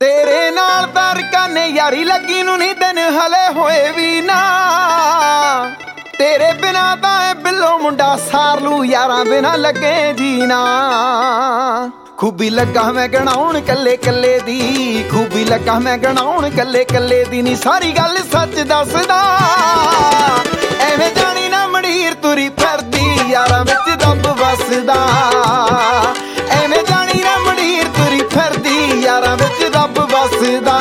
ਤੇਰੇ ਨਾਲ ਤਾਰਕਾਨੇ ਯਾਰੀ ਲੱਗੀ ਨੂੰ ਨਹੀਂ ਦਿਨ ਹਲੇ ਹੋਏ ਵੀ ਨਾ। ਤੇਰੇ ਬਿਨਾ ਤਾਂ ਐ ਬਿੱਲੋ ਮੁੰਡਾ ਸਾਰ ਲੂ ਯਾਰਾਂ ਬਿਨਾ ਲੱਗੇ ਜੀਣਾ। ਖੂਬੀ ਲੱਗਾ ਮੈਂ ਗਣਾਉਣ ਕੱਲੇ ਕੱਲੇ ਦੀ, ਖੂਬੀ ਲੱਗਾ ਮੈਂ ਗਣਾਉਣ ਕੱਲੇ ਕੱਲੇ ਦੀ। ਨੀ ਸਾਰੀ ਗੱਲ ਸੱਚ ਦੱਸਦਾ, ਐਵੇਂ ਜਾਣੀ ਨਾ ਮੰਡੀਰ ਤੁਰੀ ਫਿਰਦੀ ਯਾਰਾਂ ਵਿੱਚ ਰੱਬ ਵਸਦਾ। ਐਵੇਂ ਜਾਣੀ ਨਾ ਮੰਡੀਰ ਤੁਰੀ ਫਿਰਦੀ ਯਾਰਾਂ ਵਿੱਚ ਰੱਬ ਵਸਦਾ।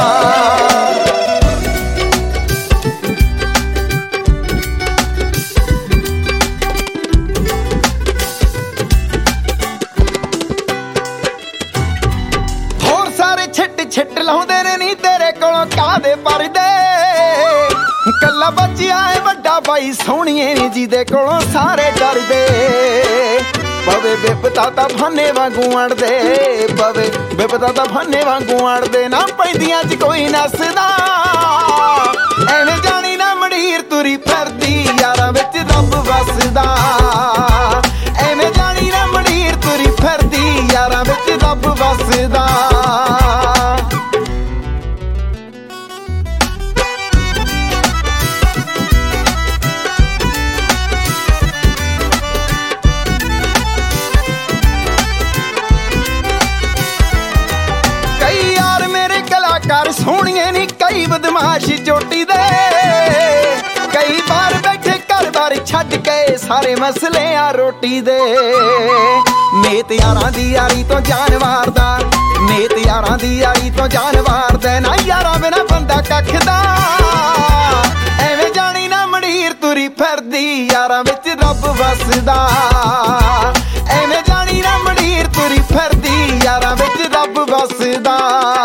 ਛਿੱਟ ਲਾਉਂਦੇ ਨੇ ਨੀ ਤੇਰੇ ਕੋਲੋਂ ਕਾਹਦੇ ਪਰਦੇ। ਕੱਲਾ ਬੱਚਿਆ ਏ ਵੱਡਾ ਬਾਈ ਸੋਹਣੀਏ ਨੀ ਜਿਹਦੇ ਕੋਲੋਂ ਸਾਰੇ ਡਰਦੇ। ਪਵੇ ਬਿਪਤਾ ਤਾਂ ਫਾਨੇ ਵਾਂਗੂ ਅੜਦੇ, ਪਵੇ ਬਿਪਤਾ ਤਾਂ ਫਾਨੇ ਵਾਂਗੂ ਅੜਦੇ। ਨਾ ਪੈਂਦੀਆਂ ਚ ਕੋਈ ਨੱਸਦਾ, ਐਵੇਂ ਜਾਣੀ ਨਾ ਮੰਡੀਰ ਤੁਰੀ ਫਿਰਦੀ ਯਾਰਾਂ ਵਿੱਚ ਰੱਬ ਵਸਦਾ। ਐਵੇਂ ਜਾਣੀ ਨਾ ਮੰਡੀਰ ਤੁਰੀ ਫਿਰਦੀ ਯਾਰਾਂ ਵਿੱਚ ਰੱਬ ਵਸਦਾ। ਕਰ ਸੋਹਣੀਏ ਨੀ ਕਈ ਬਦਮਾਸ਼ ਚੋਟੀ ਦੇ। ਕਈ ਵਾਰ ਬੈਠੇ ਘਰ ਬਾਰ ਛੱਡ ਕੇ ਸਾਰੇ ਮਸਲੇ ਆ ਰੋਟੀ ਦੇ। ਨੇਤ ਯਾਰਾਂ ਦੀ ਯਾਰੀ ਤੋਂ ਜਾਨ ਵਾਰਦਾ, ਨੇਤ ਯਾਰਾਂ ਦੀ ਯਾਰੀ ਤੋਂ ਜਾਨ ਵਾਰਦਾ। ਨਾ ਯਾਰਾਂ ਬਿਨਾ ਬੰਦਾ ਕੱਖਦਾ, ਐਵੇਂ ਜਾਣੀ ਨਾ ਮੰਡੀਰ ਤੁਰੀ ਫਿਰਦੀ ਯਾਰਾਂ ਵਿੱਚ ਰੱਬ ਵਸਦਾ। ਐਵੇਂ ਜਾਣੀ ਨਾ ਮੰਡੀਰ ਤੁਰੀ ਫਿਰਦੀ ਯਾਰਾਂ ਵਿੱਚ ਰੱਬ ਵਸਦਾ।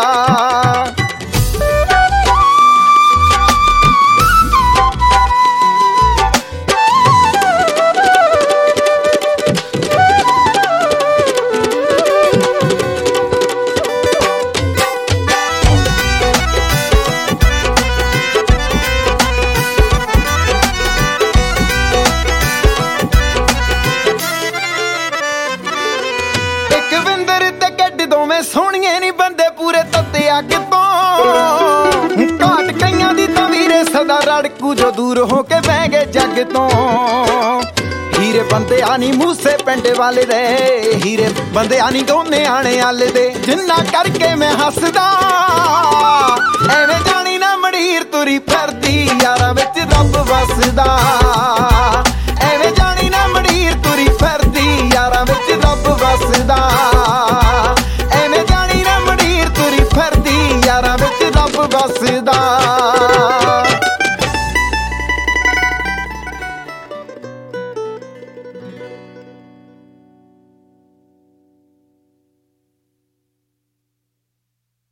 ਸੋਹਣੀਏ ਨੀ ਬੰਦੇ ਪੂਰੇ ਤੱਤੇ ਅੱਗ ਤੋਂ। ਘਾਟ ਕਈਆਂ ਦੀ ਤਾਂ ਵੀਰੇ ਸਦਾ ਰੜਕੂ ਜੋ ਦੂਰ ਹੋ ਕੇ ਬਹਿ ਗਏ ਜੱਗ ਤੋਂ। ਹੀਰੇ ਬੰਦੇ ਆ ਨੀ ਮੂਸੇ ਪਿੰਡ ਵਾਲੇ ਦੇ, ਹੀਰੇ ਬੰਦੇ ਆ ਨੀ ਗੋਨੇ ਆਣੇ ਆਲੇ ਦੇ। ਜਿੰਨਾ ਕਰਕੇ ਮੈਂ ਹੱਸਦਾ,